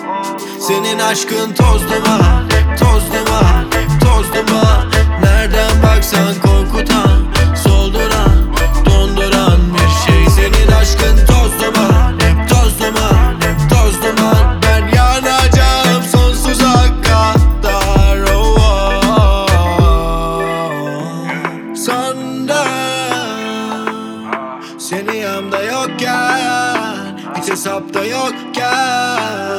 Senin aşkın toz duman, toz duman, toz duman. Nereden baksan korkutan, solduran, donduran bir şey. Senin aşkın toz duman, toz duman, toz duman. Ben yanacağım sonsuza kadar. Oh, oh, oh. Sandım seni yanımda yokken, hiç hesapta yokken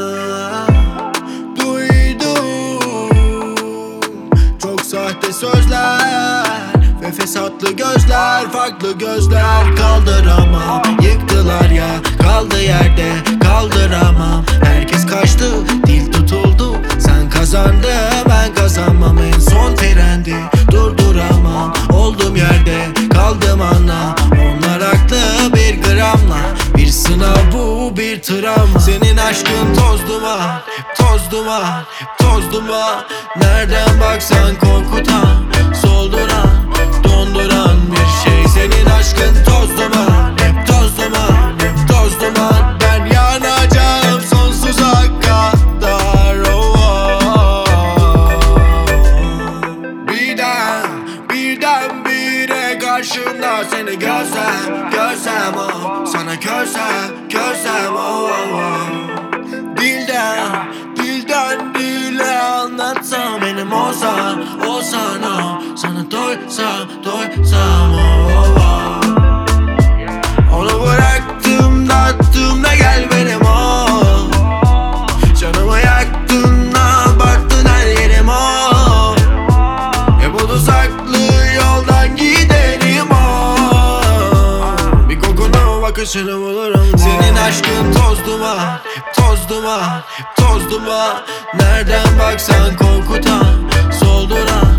çok sahte sözler ve fesatlı gözler, farklı gözler. Kaldıramam, yıktılar ya, kaldı yerde, kaldıramam. Herkes kaçtı, dil tutuldu. Sen kazandın, ben kazanmam. En son trendi, durduramam. Oldum yerde, kaldım anla. Onlar haklı bir gramla. Bir sınav bu, bir travma. Senin aşkın toz duman, toz duman, toz duman. Nereden baksan korkutan, solduran, donduran bir şey. Senin aşkın toz duman, toz duman, toz duman. Ben yanacağım sonsuza kadar. Oh, oh, oh. Birden bire karşımda seni görsem, görsem oh. Sana körsem oh, oh, oh. Dilden dile anlatsam, benim olsan oh. Sana doysam oh, oh, oh. Onu bıraktım da attım da gel benim oh. Canımı yaktın da baktın her yerim oh. Hep o saklı yoldan giderim oh. Bir kokunu bakışını bulurum oh. Senin aşkın toz duman, toz duman, toz duman. Nereden baksan korkutan, solduran,